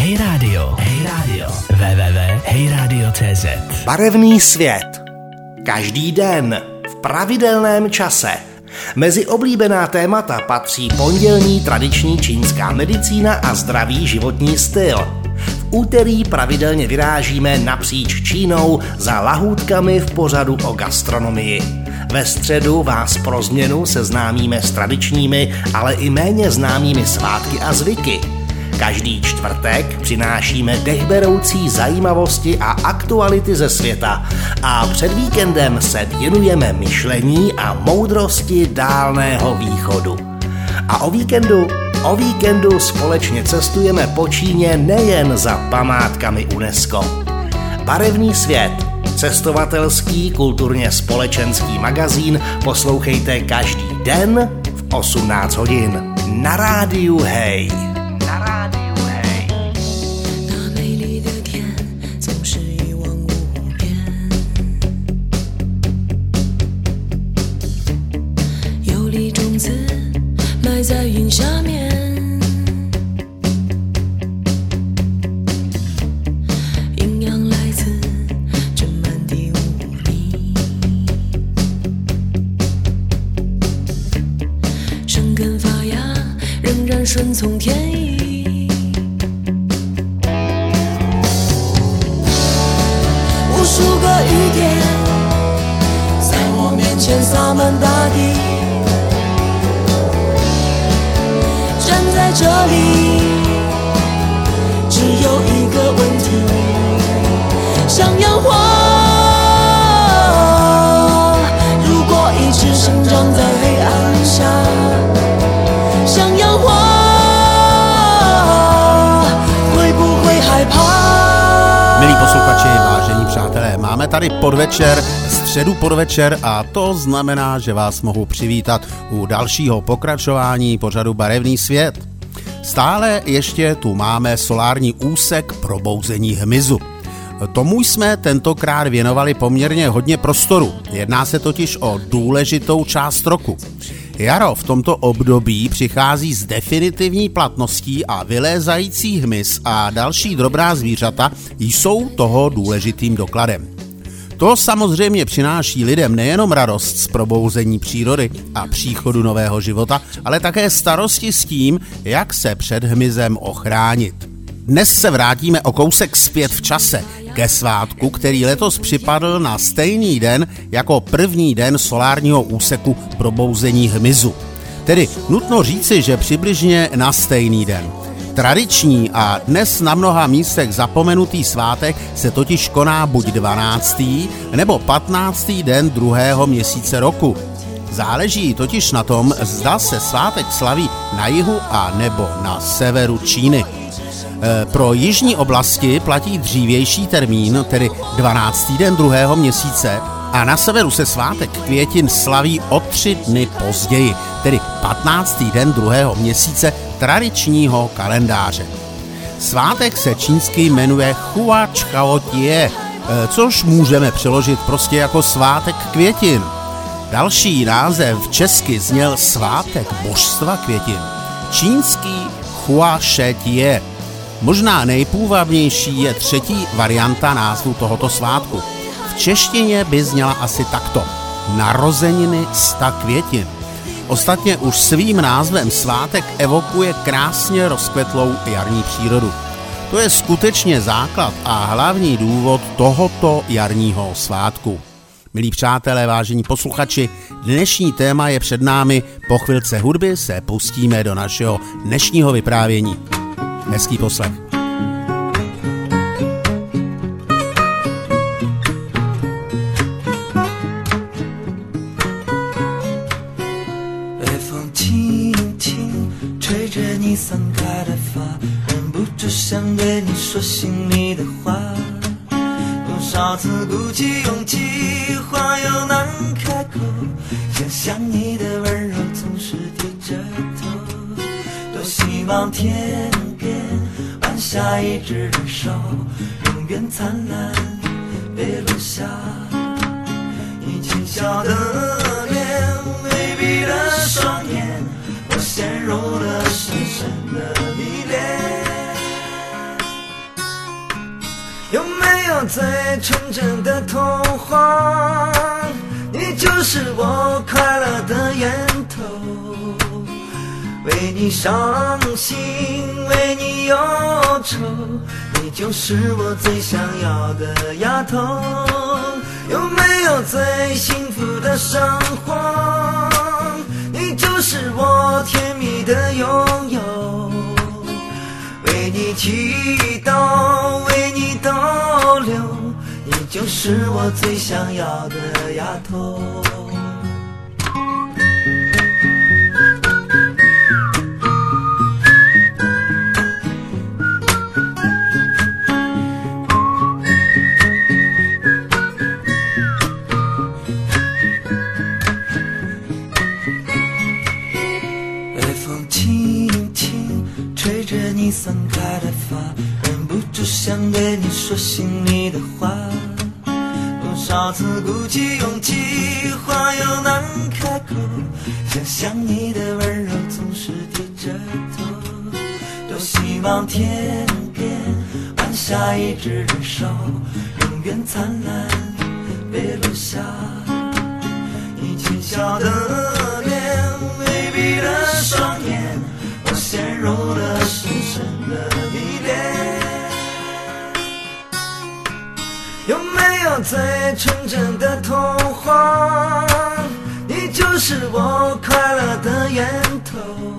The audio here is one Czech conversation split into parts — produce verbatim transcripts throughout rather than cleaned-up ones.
Hej Radio. Hej Radio. w w w tečka hej radio tečka cé zet. Barevný svět. Každý den. V pravidelném čase. Mezi oblíbená témata patří pondělní tradiční čínská medicína a zdravý životní styl. V úterý pravidelně vyrážíme napříč Čínou za lahůdkami v pořadu o gastronomii. Ve středu vás pro změnu seznámíme s tradičními, ale i méně známými svátky a zvyky. Každý čtvrtek přinášíme dechberoucí zajímavosti a aktuality ze světa a před víkendem se věnujeme myšlení a moudrosti Dálného východu. A o víkendu, o víkendu společně cestujeme po Číně nejen za památkami UNESCO. Barevný svět, cestovatelský, kulturně společenský magazín poslouchejte každý den v osmnáct hodin na rádiu Hej. Na rádiu Hej. 那美丽的天总是一望无边，有粒种子埋在云下面，营养来自这满地无泥，生根发芽仍然顺从天意。无数个雨点在我面前洒满大地，站在这里只有一个问题，像样花如果一直生长在黑暗下，像样花会不会害怕。 Milí posluchači, vážení přátelé, máme tady podvečer, středu podvečer a to znamená, že vás mohu přivítat u dalšího pokračování pořadu Barevný svět. Stále ještě tu máme solární úsek probouzení hmyzu. Tomu jsme tentokrát věnovali poměrně hodně prostoru. Jedná se totiž o důležitou část roku. Jaro v tomto období přichází s definitivní platností a vylézající hmyz a další drobná zvířata jsou toho důležitým dokladem. To samozřejmě přináší lidem nejenom radost z probouzení přírody a příchodu nového života, ale také starosti s tím, jak se před hmyzem ochránit. Dnes se vrátíme o kousek zpět v čase ke svátku, který letos připadl na stejný den jako první den solárního úseku probouzení hmyzu. Tedy nutno říci, že přibližně na stejný den. Tradiční a dnes na mnoha místech zapomenutý svátek se totiž koná buď dvanáctý nebo patnáctý den druhého měsíce roku. Záleží totiž na tom, zda se svátek slaví na jihu a nebo na severu Číny. Pro jižní oblasti platí dřívější termín, tedy dvanáctý den druhého měsíce, a na severu se svátek květin slaví o tři dny později, tedy patnáctý den druhého měsíce tradičního kalendáře. Svátek se čínsky jmenuje Hua Chao Tie, což můžeme přeložit prostě jako svátek květin. Další název česky zněl svátek božstva květin, čínský Hua She Tie. Možná nejpůvabnější je třetí varianta názvu tohoto svátku. V češtině by zněla asi takto: narozeniny sta květin. Ostatně už svým názvem svátek evokuje krásně rozkvetlou jarní přírodu. To je skutečně základ a hlavní důvod tohoto jarního svátku. Milí přátelé, vážení posluchači, dnešní téma je před námi. Po chvilce hudby se pustíme do našeho dnešního vyprávění. Hezký poslech. 想对你说心里的话，多少次鼓起勇气，话又难开口，想想你的温柔总是低着头，多希望天边弯下一只人手，永远灿烂别落下，你轻笑的脸，微闭的双眼，我陷入了深深的迷恋。 有没有最纯真的童话？你就是我快乐的源头，为你伤心，为你忧愁，你就是我最想要的丫头。有没有最幸福的生活？你就是我甜蜜的拥有，为你祈祷，为你逗留，你就是我最想要的丫头。你散开的发，忍不住想对你说心里的话。多少次鼓起勇气，话又难开口，想想你的温柔总是低着头。多希望天边弯下一只人手，永远灿烂别落下。你轻笑的脸，微闭的双眼，我陷入了深深的迷恋。有没有最纯真的童话？你就是我快乐的源头，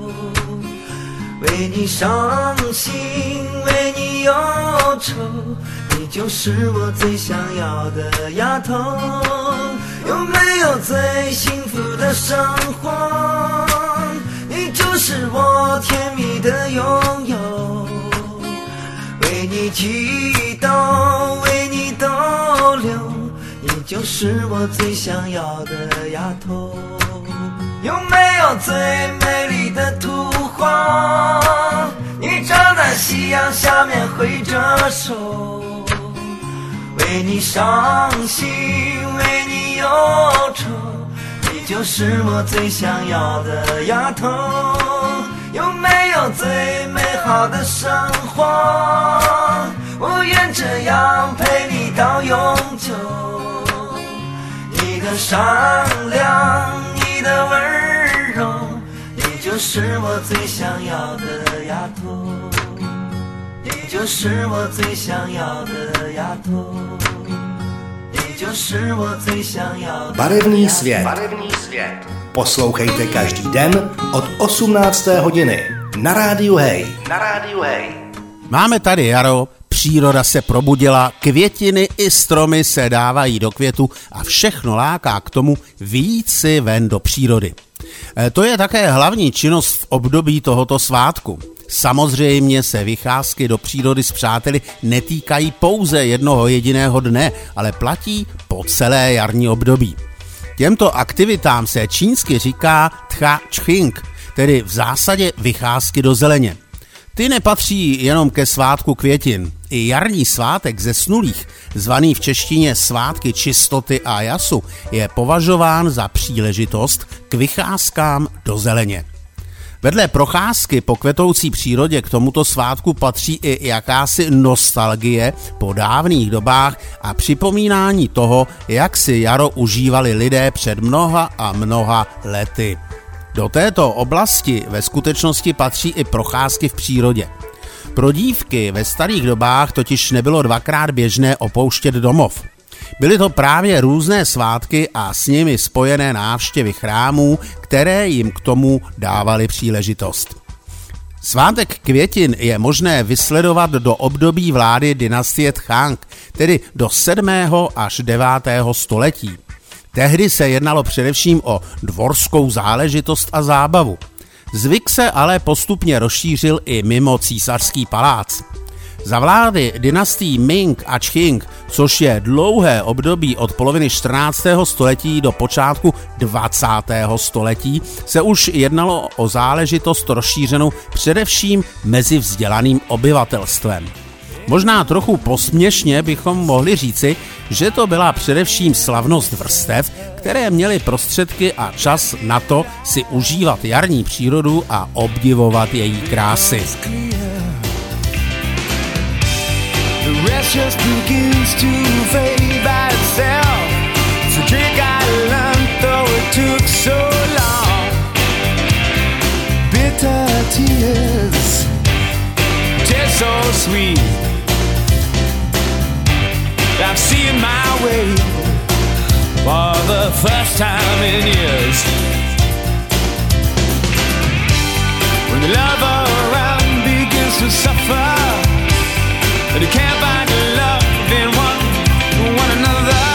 为你伤心，为你忧愁，你就是我最想要的丫头。有没有最幸福的生活？你就是我甜蜜的拥有，为你祈祷，为你逗留，你就是我最想要的丫头。有没有最美丽的图画？你站在夕阳下面挥着手，为你伤心，为你忧愁，你就是我最想要的丫头。有没有最美好的生活？我愿这样陪你到永久。你的善良，你的温柔，你就是我最想要的丫头。你就是我最想要的丫头。 Barevný svět. Barevný svět. Poslouchejte každý den od osmnácté hodiny na rádiu Hej. Na rádiu Hej. Máme tady jaro, příroda se probudila, květiny i stromy se dávají do květu a všechno láká k tomu vyjít si ven do přírody. To je také hlavní činnost v období tohoto svátku. Samozřejmě se vycházky do přírody s přáteli netýkají pouze jednoho jediného dne, ale platí po celé jarní období. Těmto aktivitám se čínsky říká tcha ching, tedy v zásadě vycházky do zeleně. Ty nepatří jenom ke svátku květin. I jarní svátek zesnulých, zvaný v češtině svátky čistoty a jasu, je považován za příležitost k vycházkám do zeleně. Vedle procházky po kvetoucí přírodě k tomuto svátku patří i jakási nostalgie po dávných dobách a připomínání toho, jak si jaro užívali lidé před mnoha a mnoha lety. Do této oblasti ve skutečnosti patří i procházky v přírodě. Pro dívky ve starých dobách totiž nebylo dvakrát běžné opouštět domov. Byly to právě různé svátky a s nimi spojené návštěvy chrámů, které jim k tomu dávaly příležitost. Svátek květin je možné vysledovat do období vlády dynastie Tchang, tedy do sedmého až devátého století. Tehdy se jednalo především o dvorskou záležitost a zábavu. Zvyk se ale postupně rozšířil i mimo císařský palác. Za vlády dynastií Ming a Qing, což je dlouhé období od poloviny čtrnáctého století do počátku dvacátého století, se už jednalo o záležitost rozšířenou především mezi vzdělaným obyvatelstvem. Možná trochu posměšně bychom mohli říci, že to byla především slavnost vrstev, které měly prostředky a čas na to si užívat jarní přírodu a obdivovat její krásy. The past just begins to fade by itself. It's a trick I learned, though it took so long. Bitter tears, taste so sweet. I'm seeing my way for the first time in years. When the love around begins to suffer, and you can't find love in one, one another,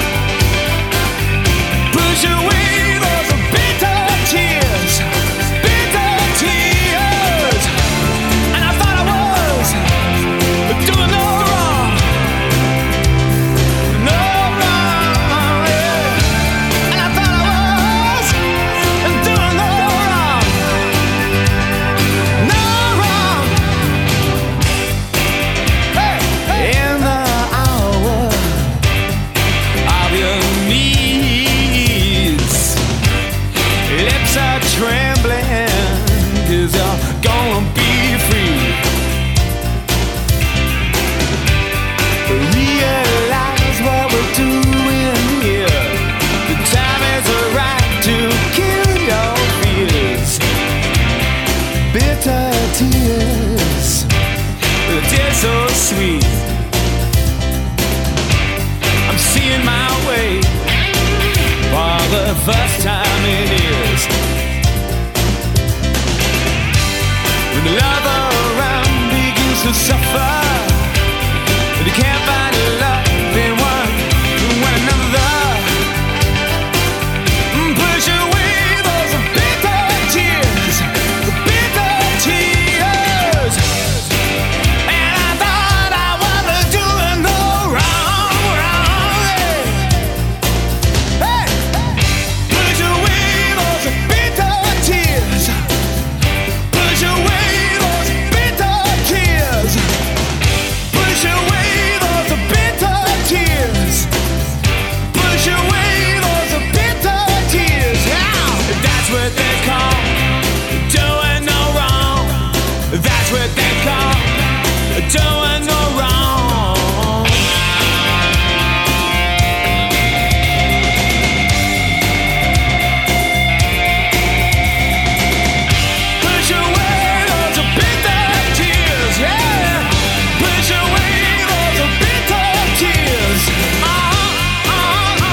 push away those bitter tears, bitter tears. And I thought I was doing no wrong, no wrong, yeah. And I thought I was doing no wrong, no wrong. Hey, hey. In the hour of your needs, lips are trembling, 'cause you're gonna be free. Realize what we're doing here. The time is right to kill your fears. Bitter tears, the tears so sweet. I'm seeing my way for the first time in years. When the love around begins to suffer, and you can't find love in one, one another, push away those bitter tears, the bitter tears. And I thought I was doing no wrong, wrong. Hey, push away those bitter tears, push away those bitter tears, push away those bitter tears, push away those bitter tears. Now, that's what they call doing no wrong. That's what they call doing no wrong. Push away those bitter tears, yeah. Push away those bitter tears. Ah, ah, ah,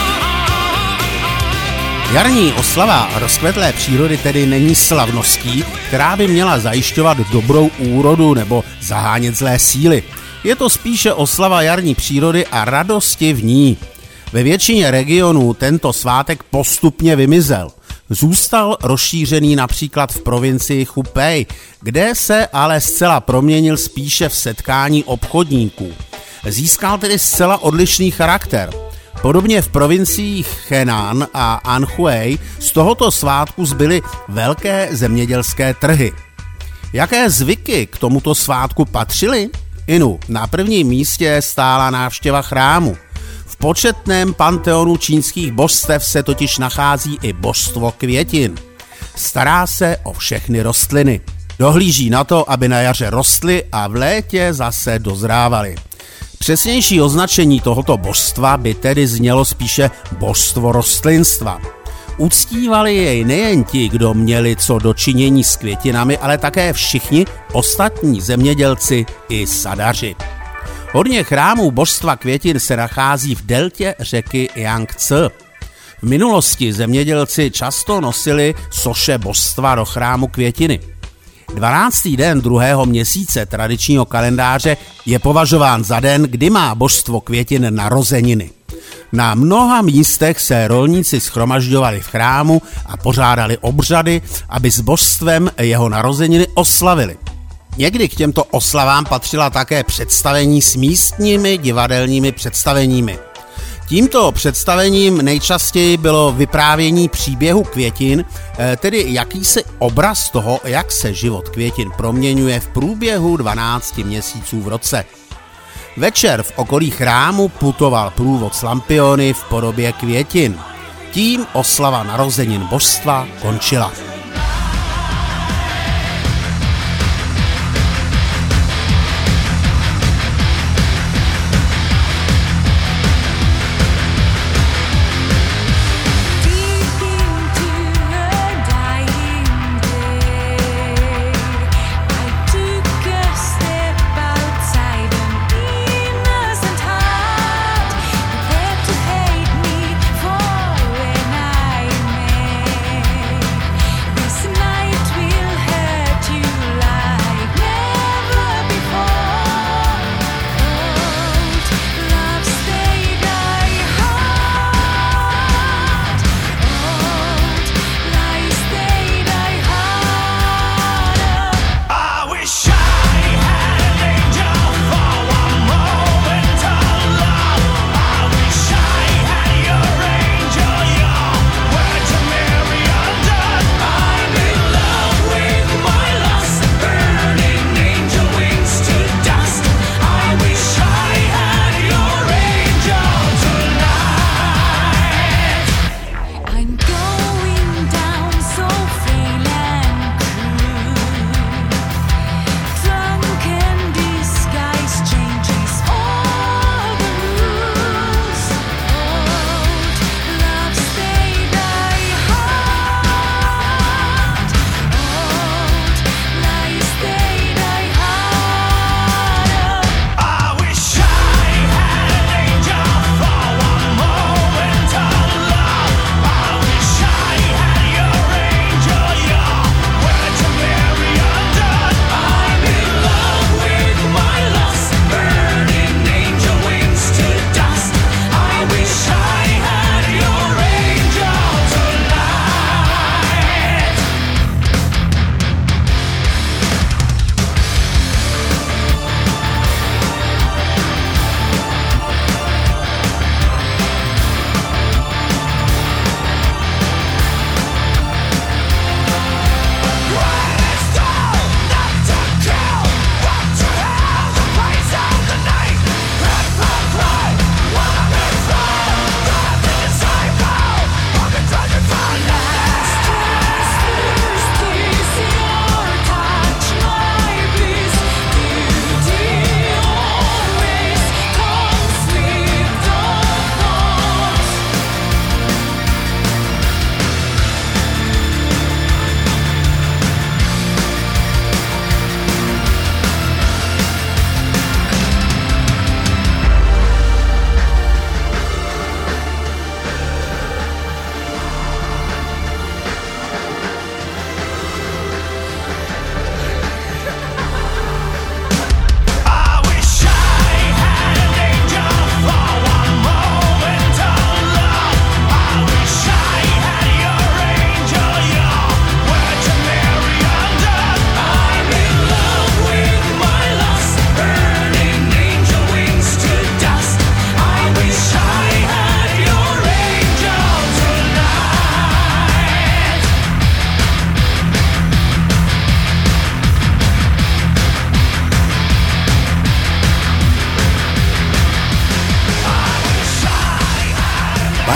ah. Jarní oslava rozkvetlé přírody tedy není slavností, která by měla zajišťovat dobrou úrodu nebo zahánět zlé síly. Je to spíše oslava jarní přírody a radosti v ní. Ve většině regionů tento svátek postupně vymizel. Zůstal rozšířený například v provincii Hubei, kde se ale zcela proměnil spíše v setkání obchodníků. Získal tedy zcela odlišný charakter. Podobně v provinciích Henan a Anhui z tohoto svátku zbyly velké zemědělské trhy. Jaké zvyky k tomuto svátku patřily? Inu, na prvním místě stála návštěva chrámu. V početném panteonu čínských božstev se totiž nachází i božstvo květin. Stará se o všechny rostliny. Dohlíží na to, aby na jaře rostly a v létě zase dozrávaly. Přesnější označení tohoto božstva by tedy znělo spíše božstvo rostlinstva. Uctívali jej nejen ti, kdo měli co dočinění s květinami, ale také všichni ostatní zemědělci i sadaři. Hodně chrámů božstva květin se nachází v deltě řeky Yangtze. V minulosti zemědělci často nosili soše božstva do chrámu květiny. dvanáctý den druhého měsíce tradičního kalendáře je považován za den, kdy má božstvo květin narozeniny. Na mnoha místech se rolníci shromažďovali v chrámu a pořádali obřady, aby s božstvem jeho narozeniny oslavili. Někdy k těmto oslavám patřila také představení s místními divadelními představeními. Tímto představením nejčastěji bylo vyprávění příběhu květin, tedy jakýsi obraz toho, jak se život květin proměňuje v průběhu dvanácti měsíců v roce. Večer v okolí chrámu putoval průvod s lampiony v podobě květin. Tím oslava narozenin božstva končila.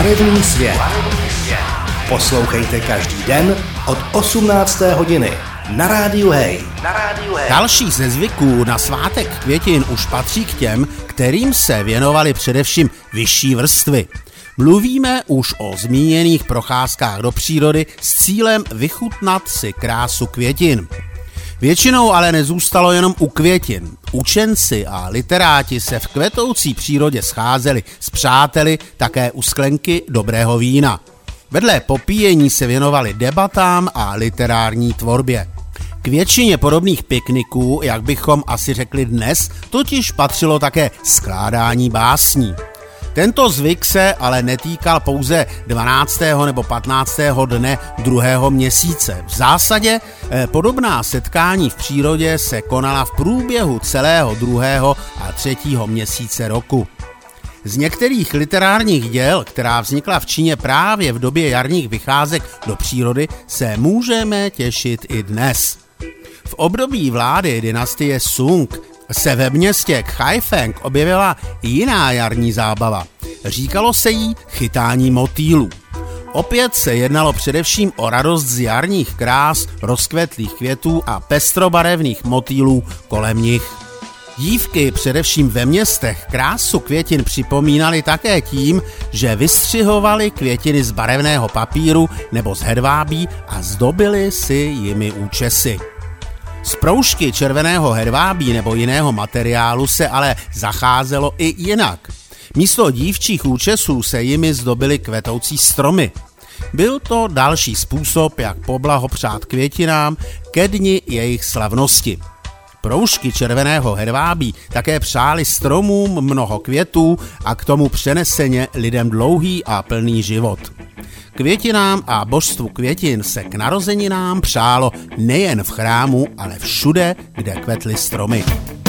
Barevný svět. Poslouchejte každý den od osmnácté hodiny na rádiu Hej. Na rádiu Hej. Další ze zvyků na svátek květin už patří k těm, kterým se věnovaly především vyšší vrstvy. Mluvíme už o zmíněných procházkách do přírody s cílem vychutnat si krásu květin. Většinou ale nezůstalo jenom u květin. Učenci a literáti se v kvetoucí přírodě scházeli s přáteli také u sklenky dobrého vína. Vedle popíjení se věnovali debatám a literární tvorbě. K většině podobných pikniků, jak bychom asi řekli dnes, totiž patřilo také skládání básní. Tento zvyk se ale netýkal pouze dvanáctého nebo patnáctého dne druhého měsíce. V zásadě eh, podobná setkání v přírodě se konala v průběhu celého druhého a třetího měsíce roku. Z některých literárních děl, která vznikla v Číně právě v době jarních vycházek do přírody, se můžeme těšit i dnes. V období vlády dynastie Sung se ve městě Kaifeng objevila jiná jarní zábava. Říkalo se jí chytání motýlů. Opět se jednalo především o radost z jarních krás, rozkvetlých květů a pestrobarevných motýlů kolem nich. Dívky především ve městech krásu květin připomínaly také tím, že vystřihovaly květiny z barevného papíru nebo z hedvábí a zdobily si jimi účesy. Z proužky červeného hedvábí nebo jiného materiálu se ale zacházelo i jinak. Místo dívčích účesů se jimi zdobily kvetoucí stromy. Byl to další způsob, jak poblahopřát květinám ke dni jejich slavnosti. Proužky červeného hedvábí také přáli stromům mnoho květů a k tomu přeneseně lidem dlouhý a plný život. Květinám a božstvu květin se k narozeninám přálo nejen v chrámu, ale všude, kde kvetly stromy.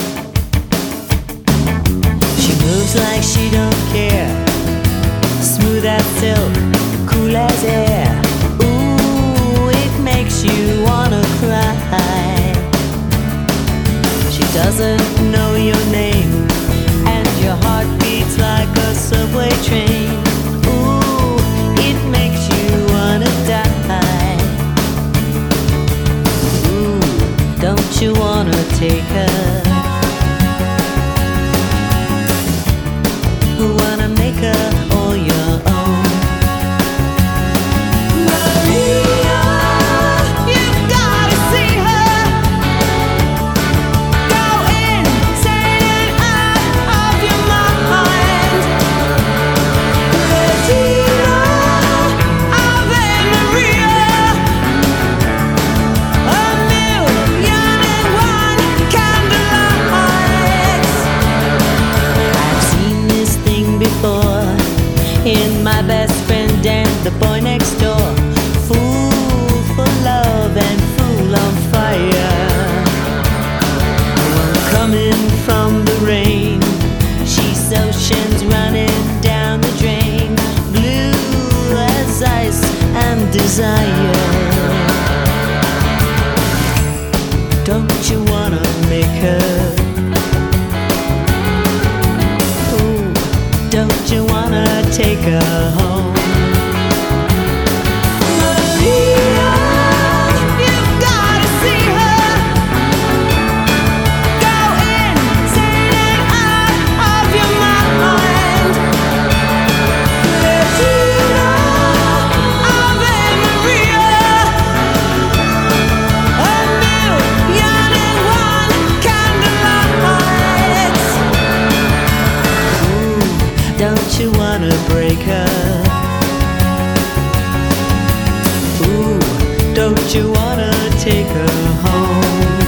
She moves like she don't care, smooth as silk, cool as air. Ooh, it makes you wanna cry. She doesn't know your name, and your heart beats like a subway train. Ooh, it makes you wanna die. Ooh, don't you wanna take her? Wanna make her all your own. Maria, you've gotta see her. Go insane and out of your mind. Regina, Ave Maria. A million and one candlelights. I've seen this thing before in my best friend and the boy next door. Fool for love and fool on fire. One coming from the rain, she's oceans running down the drain. Blue as ice and desire. Don't you wanna make her? Don't you wanna take her home? Maria, you've gotta see her. Go insane and out of your mind. Regina, Ave Maria. A million and one candlelights. Don't you wanna break her? Ooh, don't you wanna take her home?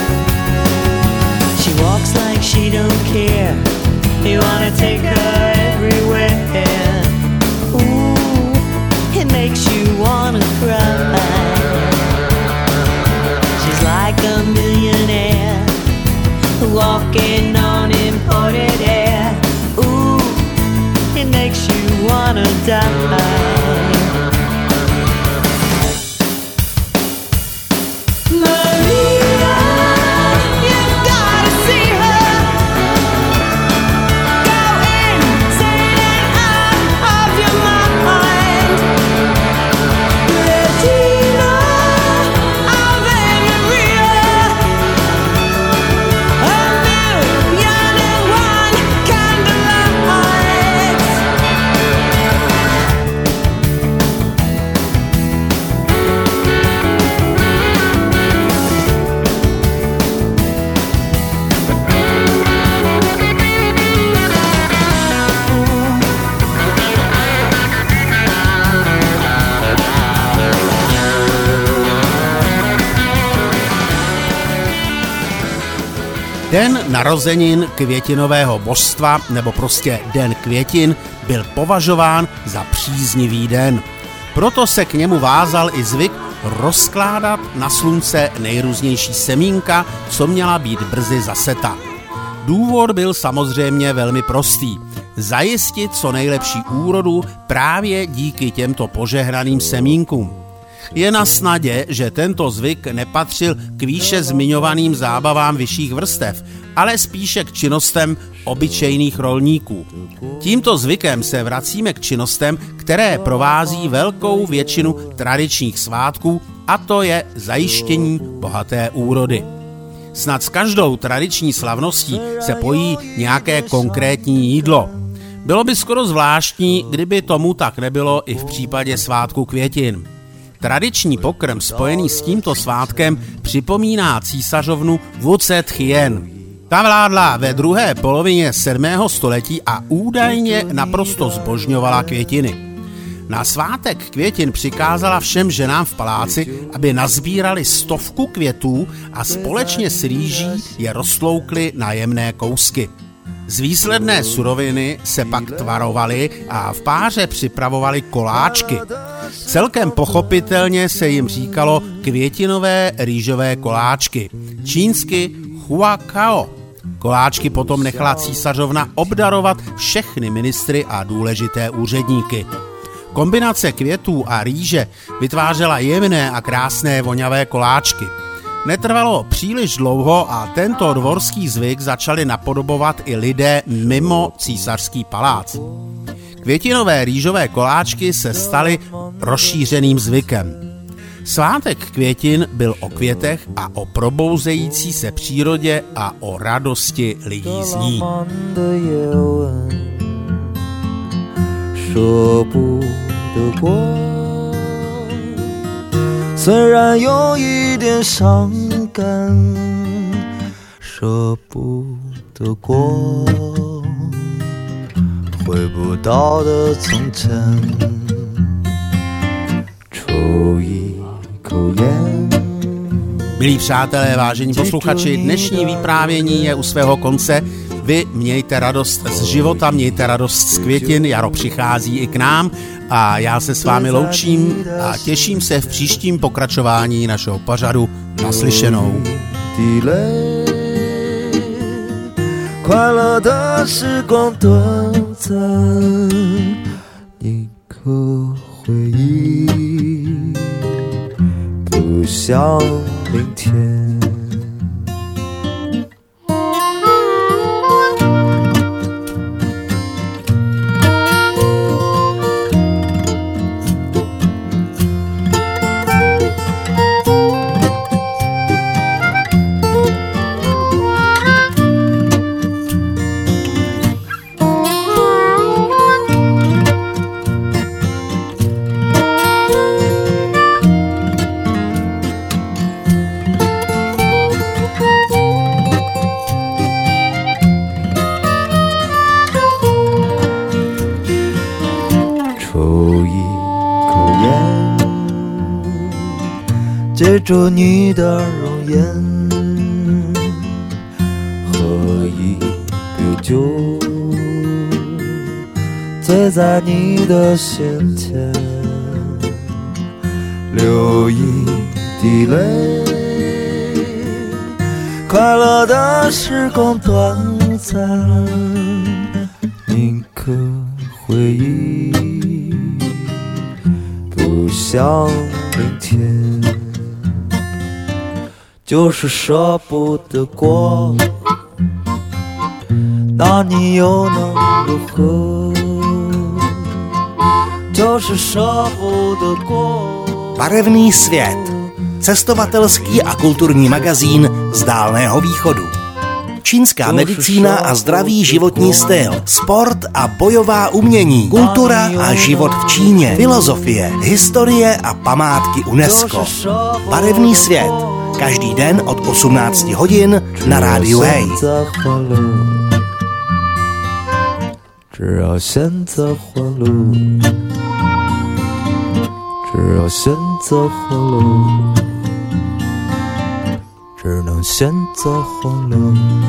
She walks like she don't care. You wanna take her everywhere. Ooh, it makes you wanna cry. She's like a millionaire walking on imported air. Ooh, it makes you wanna die. Maria, you've gotta see her. Go insane and out of your mind. Den narozenin květinového božstva, nebo prostě Den květin, byl považován za příznivý den. Proto se k němu vázal i zvyk rozkládat na slunce nejrůznější semínka, co měla být brzy zaseta. Důvod byl samozřejmě velmi prostý. Zajistit co nejlepší úrodu právě díky těmto požehnaným semínkům. Je na snadě, že tento zvyk nepatřil k výše zmiňovaným zábavám vyšších vrstev, ale spíše k činnostem obyčejných rolníků. Tímto zvykem se vracíme k činnostem, které provází velkou většinu tradičních svátků, a to je zajištění bohaté úrody. Snad s každou tradiční slavností se pojí nějaké konkrétní jídlo. Bylo by skoro zvláštní, kdyby tomu tak nebylo i v případě svátku květin. Tradiční pokrm spojený s tímto svátkem připomíná císařovnu Wu Zetian. Ta vládla ve druhé polovině sedmého století a údajně naprosto zbožňovala květiny. Na svátek květin přikázala všem ženám v paláci, aby nazbírali stovku květů a společně s rýží je roztloukli na jemné kousky. Z výsledné suroviny se pak tvarovaly a v páře připravovali koláčky. Celkem pochopitelně se jim říkalo květinové rýžové koláčky, čínsky huakao. Koláčky potom nechala císařovna obdarovat všechny ministry a důležité úředníky. Kombinace květů a rýže vytvářela jemné a krásné voňavé koláčky. Netrvalo příliš dlouho a tento dvorský zvyk začali napodobovat i lidé mimo císařský palác. Květinové rýžové koláčky se staly rozšířeným zvykem. Svátek květin byl o květech a o probouzející se přírodě a o radosti lidí z ní. 舍不得过，虽然有一点伤感，舍不得过回不到的从前，抽一口烟。 Milí přátelé, vážení posluchači, dnešní vyprávění je u svého konce. Vy mějte radost z života, mějte radost z květin, jaro přichází i k nám a já se s vámi loučím a těším se v příštím pokračování našeho pořadu. Naslyšenou. 快乐的时光短暂，一颗回忆，不像明天。 借着你的容颜，喝一杯酒，醉在你的心田，流一滴泪。快乐的时光短暂，一颗回忆，不像明天。 就是舍不得过，那你又能如何？就是舍不得过。 Barevný svět. Cestovatelský a kulturní magazín z Dálného východu. Čínská medicína a zdravý životní styl, sport a bojová umění, kultura a život v Číně, filozofie, historie a památky UNESCO. Barevný svět. Každý den od osmnácti hodin na rádiu Hej. 只要现在欢乐，只要现在欢乐，只能现在欢乐。